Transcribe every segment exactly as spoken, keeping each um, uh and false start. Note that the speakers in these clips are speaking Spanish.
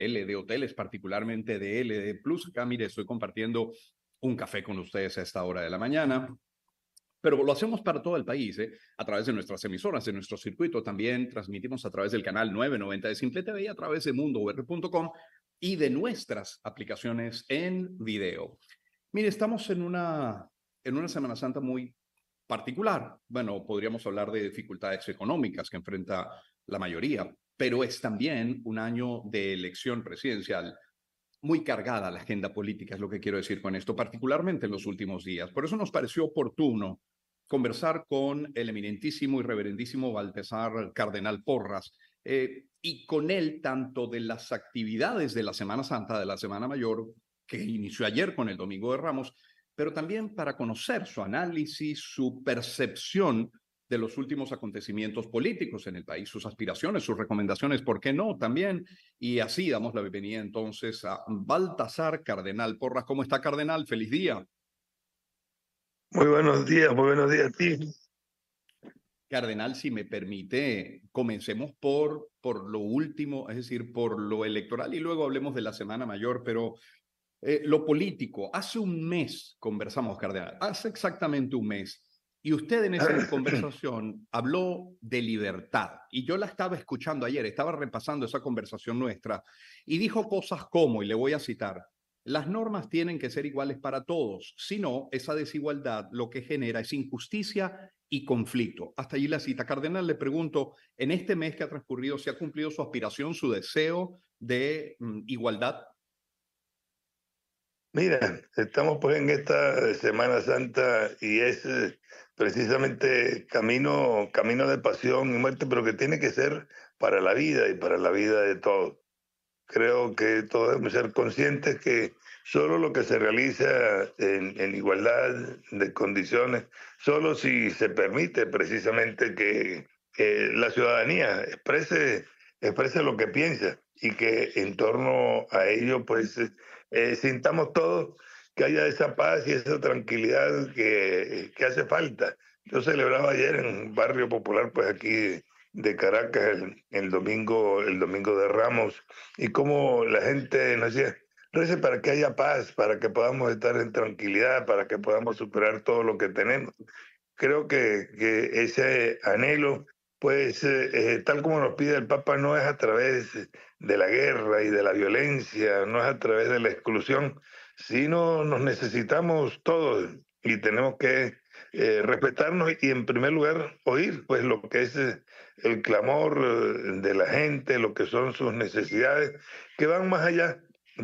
L D Hoteles, particularmente de L D Plus. Acá, mire, estoy compartiendo un café con ustedes a esta hora de la mañana. Pero lo hacemos para todo el país, ¿eh? A través de nuestras emisoras, de nuestro circuito. También transmitimos a través del canal novecientos noventa de Simple T V y a través de mundo u r punto com y de nuestras aplicaciones en video. Mire, estamos en una, en una Semana Santa muy particular. Bueno, podríamos hablar de dificultades económicas que enfrenta la mayoría, pero es también un año de elección presidencial muy cargada la agenda política, es lo que quiero decir con esto, particularmente en los últimos días. Por eso nos pareció oportuno conversar con el eminentísimo y reverendísimo Baltasar Cardenal Porras, eh, y con él tanto de las actividades de la Semana Santa, de la Semana Mayor, que inició ayer con el Domingo de Ramos, pero también para conocer su análisis, su percepción de los últimos acontecimientos políticos en el país, sus aspiraciones, sus recomendaciones, ¿por qué no? También. Y así damos la bienvenida entonces a Baltasar Cardenal Porras. ¿Cómo está, Cardenal? Feliz día. Muy buenos días, muy buenos días a ti. Cardenal, si me permite, comencemos por, por lo último, es decir, por lo electoral y luego hablemos de la Semana Mayor, pero eh, lo político. Hace un mes conversamos, Cardenal, hace exactamente un mes, y usted en esa conversación habló de libertad, y yo la estaba escuchando ayer, estaba repasando esa conversación nuestra, y dijo cosas como, y le voy a citar, las normas tienen que ser iguales para todos, si no, esa desigualdad lo que genera es injusticia y conflicto. Hasta allí la cita. Cardenal, le pregunto, en este mes que ha transcurrido, ¿se ha cumplido su aspiración, su deseo de mm, igualdad? Mira, estamos pues en esta Semana Santa y es eh, precisamente camino, camino de pasión y muerte, pero que tiene que ser para la vida y para la vida de todos. Creo que todos debemos ser conscientes que solo lo que se realiza en, en igualdad de condiciones, solo si se permite precisamente que, que la ciudadanía exprese, exprese lo que piensa y que en torno a ello pues eh, sintamos todos que haya esa paz y esa tranquilidad que, que hace falta. Yo celebraba ayer en un barrio popular pues aquí de Caracas el, el domingo el domingo de Ramos y cómo la gente nos decía, rece para que haya paz, para que podamos estar en tranquilidad, para que podamos superar todo lo que tenemos. Creo que, que ese anhelo, pues eh, eh, tal como nos pide el Papa, no es a través de la guerra y de la violencia, no es a través de la exclusión, sino nos necesitamos todos y tenemos que eh, respetarnos y en primer lugar oír pues lo que es eh, el clamor eh, de la gente, lo que son sus necesidades, que van más allá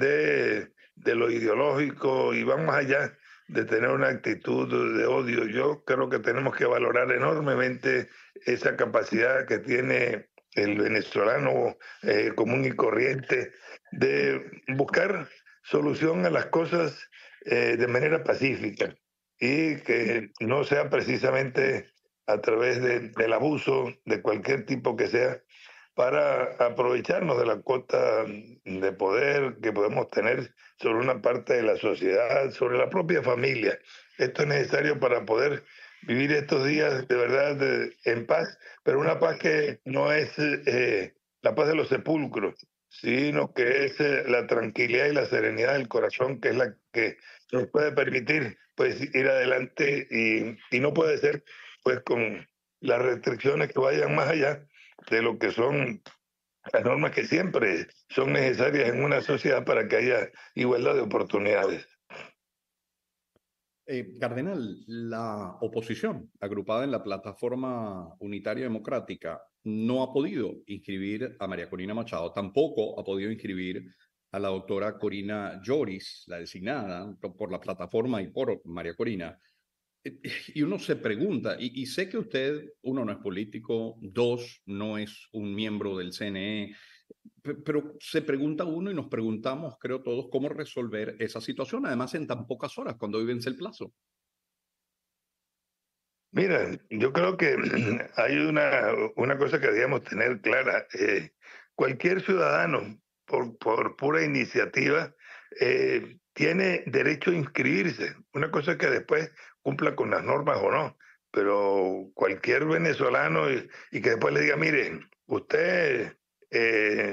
de, de lo ideológico y van más allá de tener una actitud de odio. Yo creo que tenemos que valorar enormemente esa capacidad que tiene el venezolano eh, común y corriente de buscar solución a las cosas eh, de manera pacífica y que no sea precisamente a través de, del abuso de cualquier tipo que sea para aprovecharnos de la cuota de poder que podemos tener sobre una parte de la sociedad, sobre la propia familia. Esto es necesario para poder vivir estos días de verdad de, en paz, pero una paz que no es eh, la paz de los sepulcros, sino que es eh, la tranquilidad y la serenidad del corazón, que es la que nos puede permitir pues ir adelante y, y no puede ser pues con las restricciones que vayan más allá de lo que son las normas que siempre son necesarias en una sociedad para que haya igualdad de oportunidades. Eh, Cardenal, la oposición, agrupada en la Plataforma Unitaria Democrática, no ha podido inscribir a María Corina Machado, tampoco ha podido inscribir a la doctora Corina Lloris, la designada por la plataforma y por María Corina. Eh, Y uno se pregunta, y, y sé que usted, uno, no es político, dos, no es un miembro del C N E, pe- pero se pregunta uno y nos preguntamos, creo todos, cómo resolver esa situación, además en tan pocas horas, cuando hoy vence el plazo. Mira, yo creo que hay una, una cosa que debíamos tener clara. Eh, cualquier ciudadano, por, por pura iniciativa, eh, tiene derecho a inscribirse. Una cosa es que después cumpla con las normas o no, pero cualquier venezolano y, y que después le diga, mire, usted eh,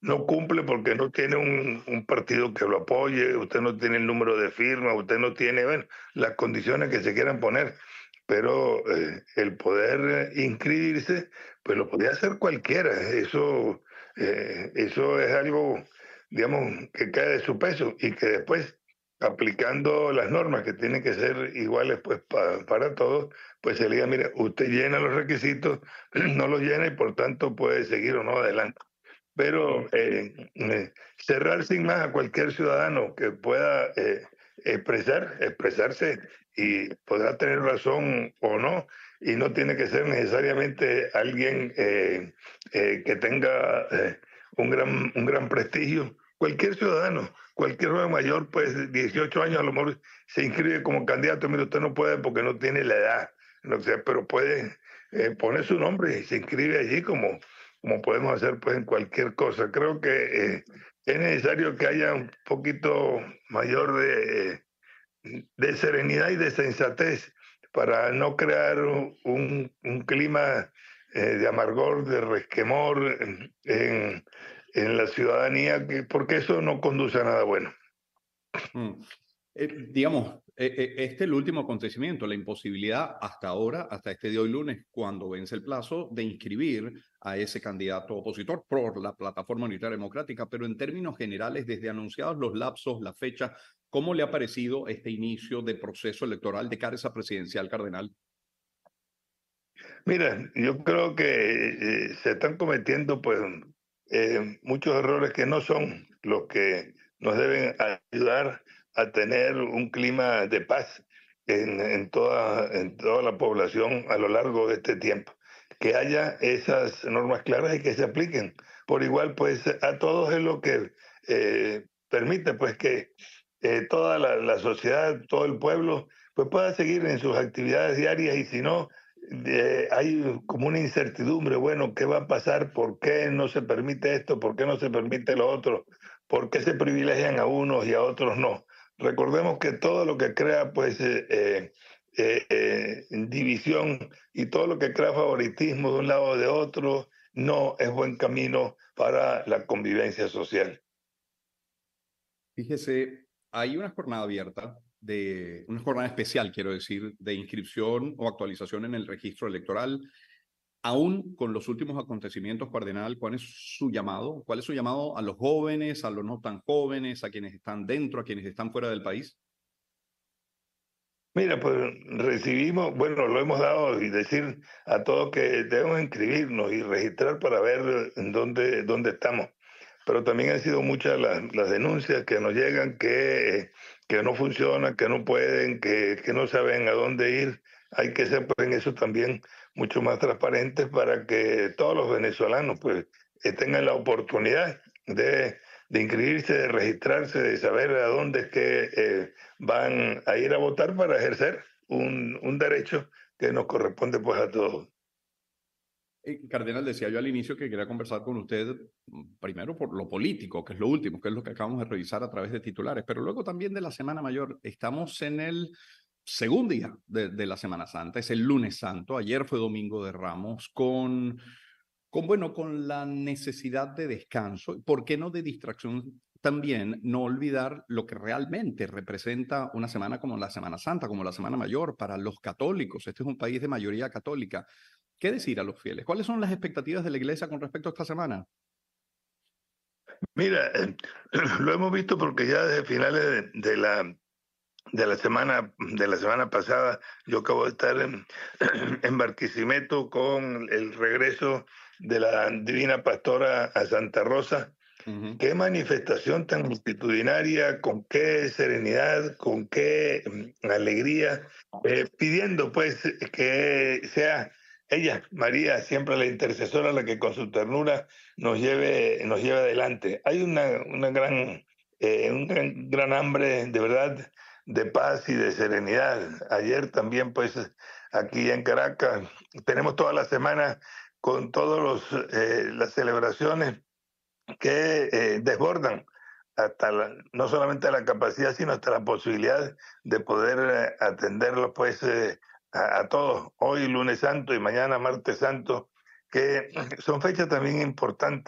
no cumple porque no tiene un, un partido que lo apoye, usted no tiene el número de firma, usted no tiene, bueno, las condiciones que se quieran poner, pero eh, el poder eh, inscribirse, pues lo podía hacer cualquiera. Eso, eh, eso es algo, digamos, que cae de su peso y que después, aplicando las normas que tienen que ser iguales pues pa- para todos, pues se le diga, mire, usted llena los requisitos, no los llena y por tanto puede seguir o no adelante. Pero eh, eh, cerrar sin más a cualquier ciudadano que pueda eh, expresar, expresarse, y podrá tener razón o no, y no tiene que ser necesariamente alguien eh, eh, que tenga eh, un gran, un gran prestigio. Cualquier ciudadano, cualquier joven mayor, pues dieciocho años a lo mejor se inscribe como candidato. Mire, usted no puede porque no tiene la edad, no sé, pero puede eh, poner su nombre y se inscribe allí como como podemos hacer pues en cualquier cosa. Creo que eh, es necesario que haya un poquito mayor de, de serenidad y de sensatez para no crear un, un clima eh, de amargor, de resquemor en, en, en la ciudadanía, que, porque eso no conduce a nada bueno. Mm. Eh, digamos, eh, eh, este es el último acontecimiento, la imposibilidad hasta ahora, hasta este día hoy lunes, cuando vence el plazo de inscribir a ese candidato opositor por la Plataforma Unitaria Democrática, pero en términos generales, desde anunciados los lapsos, la fecha, ¿cómo le ha parecido este inicio de proceso electoral de cara a esa presidencial, Cardenal? Mira, yo creo que eh, se están cometiendo pues eh, muchos errores que no son los que nos deben ayudar a tener un clima de paz en, en toda, en toda la población a lo largo de este tiempo. Que haya esas normas claras y que se apliquen por igual pues a todos, es lo que eh, permite pues que eh, toda la, la sociedad, todo el pueblo pues pueda seguir en sus actividades diarias, y si no, de, hay como una incertidumbre, bueno, ¿qué va a pasar? ¿Por qué no se permite esto? ¿Por qué no se permite lo otro? ¿Por qué se privilegian a unos y a otros no? Recordemos que todo lo que crea pues eh, eh, eh, eh, división y todo lo que crea favoritismo de un lado o de otro no es buen camino para la convivencia social. Fíjese, hay una jornada abierta, de una jornada especial, quiero decir, de inscripción o actualización en el registro electoral. Aún con los últimos acontecimientos, Cardenal, ¿cuál es su llamado? ¿Cuál es su llamado a los jóvenes, a los no tan jóvenes, a quienes están dentro, a quienes están fuera del país? Mira, pues recibimos, bueno, lo hemos dado y decir a todos que debemos inscribirnos y registrar para ver en dónde, dónde estamos. Pero también han sido muchas las, las denuncias que nos llegan que, que no funcionan, que no pueden, que, que no saben a dónde ir. Hay que ser pues en eso también mucho más transparentes para que todos los venezolanos pues eh, tengan la oportunidad de, de inscribirse, de registrarse, de saber a dónde es que eh, van a ir a votar para ejercer un, un derecho que nos corresponde pues a todos. Eh, Cardenal, decía yo al inicio que quería conversar con usted mm, primero por lo político, que es lo último, que es lo que acabamos de revisar a través de titulares, pero luego también de la Semana Mayor. Estamos en el segundo día de, de la Semana Santa, es el lunes santo, ayer fue Domingo de Ramos, con, con, bueno, con la necesidad de descanso, ¿por qué no de distracción? También no olvidar lo que realmente representa una semana como la Semana Santa, como la Semana Mayor para los católicos. Este es un país de mayoría católica. ¿Qué decir a los fieles? ¿Cuáles son las expectativas de la iglesia con respecto a esta semana? Mira, eh, lo hemos visto porque ya desde finales de, de la de la semana de la semana pasada yo acabo de estar en, en Barquisimeto con el regreso de la Divina Pastora a Santa Rosa. Ujú. Qué manifestación tan multitudinaria, con qué serenidad, con qué mm, alegría, eh, pidiendo pues que sea ella, María, siempre la intercesora, la que con su ternura nos lleve, nos lleve adelante. Hay una, una gran, eh, un gran, gran hambre de verdad de paz y de serenidad. Ayer también pues aquí en Caracas tenemos toda la semana con todas eh, las celebraciones que eh, desbordan hasta la, no solamente la capacidad, sino hasta la posibilidad de poder eh, atenderlos pues eh, a, a todos. Hoy lunes santo y mañana martes santo, que son fechas también importantes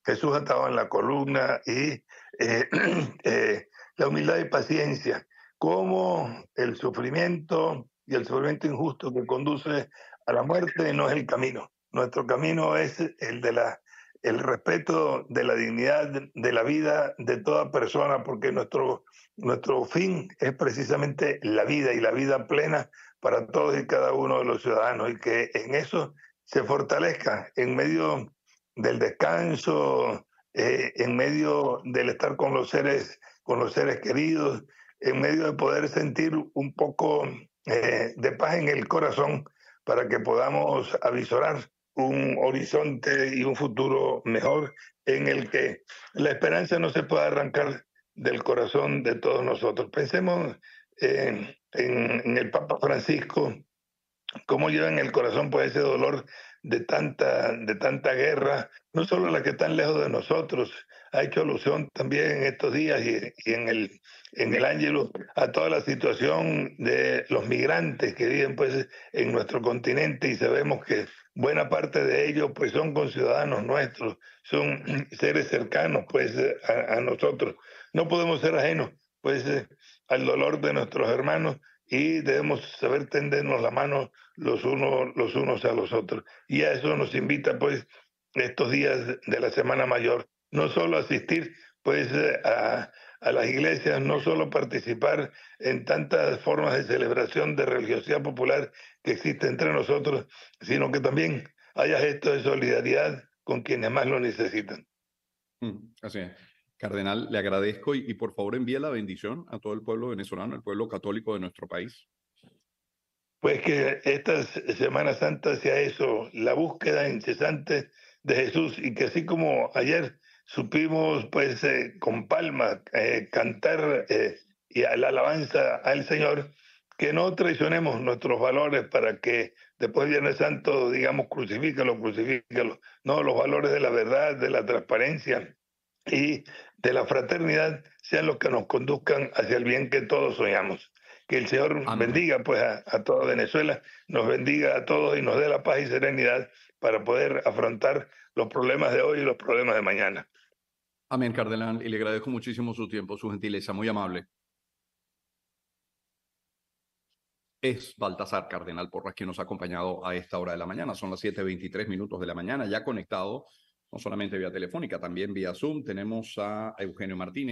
Jesús atado en la columna y eh, eh, la humildad y paciencia, como el sufrimiento y el sufrimiento injusto que conduce a la muerte no es el camino. Nuestro camino es el de la el respeto de la dignidad de la vida de toda persona, porque nuestro, nuestro fin es precisamente la vida y la vida plena para todos y cada uno de los ciudadanos, y que en eso se fortalezca en medio del descanso, eh, en medio del estar con los seres, con los seres queridos, en medio de poder sentir un poco eh, de paz en el corazón para que podamos avisorar un horizonte y un futuro mejor en el que la esperanza no se pueda arrancar del corazón de todos nosotros. Pensemos en, en, en el Papa Francisco, cómo lleva en el corazón pues ese dolor de tanta, de tanta guerra, no solo la que está lejos de nosotros, ha hecho alusión también en estos días y, y en el en el Ángelus a toda la situación de los migrantes que viven pues en nuestro continente, y sabemos que buena parte de ellos pues son conciudadanos nuestros, son seres cercanos pues a, a nosotros. No podemos ser ajenos pues al dolor de nuestros hermanos, y debemos saber tendernos la mano los unos, los unos a los otros. Y a eso nos invita pues estos días de la Semana Mayor, no solo asistir pues a, a las iglesias, no solo participar en tantas formas de celebración de religiosidad popular que existe entre nosotros, sino que también haya gestos de solidaridad con quienes más lo necesitan. Mm, así es. Cardenal, le agradezco y, y por favor envíe la bendición a todo el pueblo venezolano, el pueblo católico de nuestro país. Pues que esta Semana Santa sea eso, la búsqueda incesante de Jesús, y que así como ayer supimos pues eh, con palmas eh, cantar eh, y a la alabanza al Señor, que no traicionemos nuestros valores para que después de Viernes Santo digamos crucifícalo, crucifícalo. No, los valores de la verdad, de la transparencia y de la fraternidad sean los que nos conduzcan hacia el bien que todos soñamos. Que el Señor Amén. bendiga pues a, a toda Venezuela, nos bendiga a todos y nos dé la paz y serenidad para poder afrontar los problemas de hoy y los problemas de mañana. Amén, Cardenal, y le agradezco muchísimo su tiempo, su gentileza, muy amable. Es Baltasar Cardenal Porras quien nos ha acompañado a esta hora de la mañana. Son las siete veintitrés minutos de la mañana, ya conectado, no solamente vía telefónica, también vía Zoom. Tenemos a Eugenio Martínez.